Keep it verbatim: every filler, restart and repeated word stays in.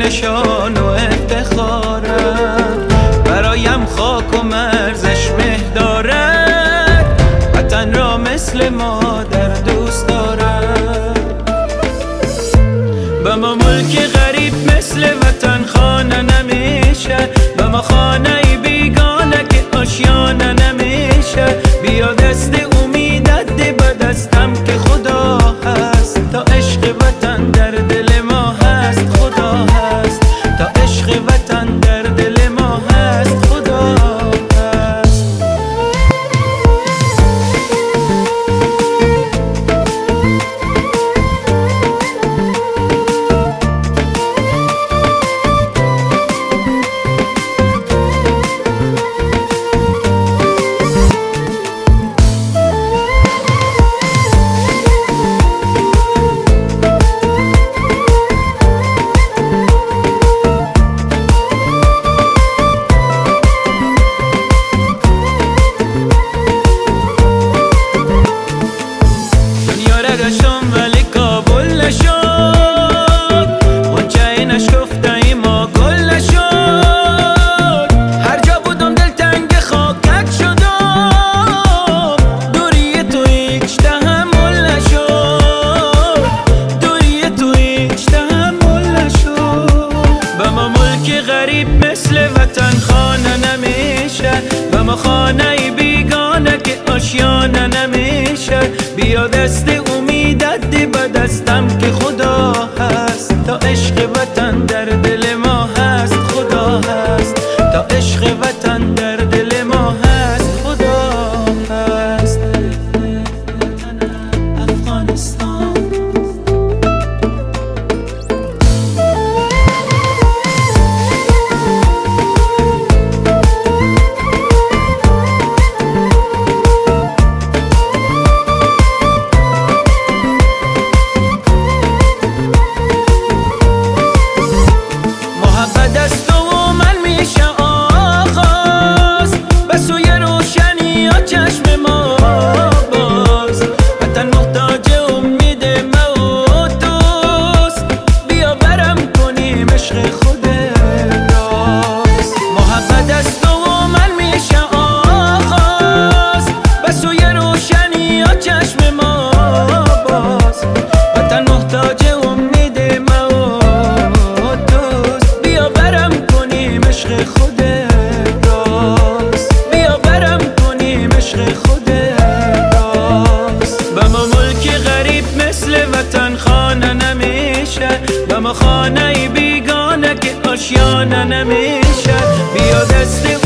که شان و افتخارم، برایم خاک و مرزش مه دارد، وطن را مثل مادر دوست دارم. به ما ملک غریب مثل وطن خانه نمیشه، به ما خانه بیگانه که آشیانه نمیشه. بیا دست امیدت ده به دستم که خدا هست، تا عشق وطن در دل ما هست خدا هست، تا عشق وطن در دل ما هست خدا هست. گشتم ولی کابل نشد، غنچه نشکفته ما گل نشد. هر جا بودم دل تنگ خاکک شدم، دوری تو هیچ تحمل نشد، دوری تو هیچ تحمل نشد. به ما ملک غریب مثل وطن خانه نمیشه، به ما خانه بیگانه که آشیانه نمیشه. بیا دست امیدت ده به دستم که خدا هست، تا عشق وطن در دل ما هست خدا هست، تا عشق وطن در دل ما هست خدا هست. افغانستان دست و من میشه آغاز، به سوی روشنی ها چشم ما باز. وطن محتاج امید ما و دوست، بیا برم کنیم عشق خود راست. محبت است و من میشه آغاز، به سوی روشنی ها چشم ما باز. وطن محتاج امید ما عشق خود راست، بیا برم کنیم عشق خود راست. به ما ملک غریب مثل وطن خانه نمیشه، به ما خانه بیگانه که آشیانه نمیشه. بیا دست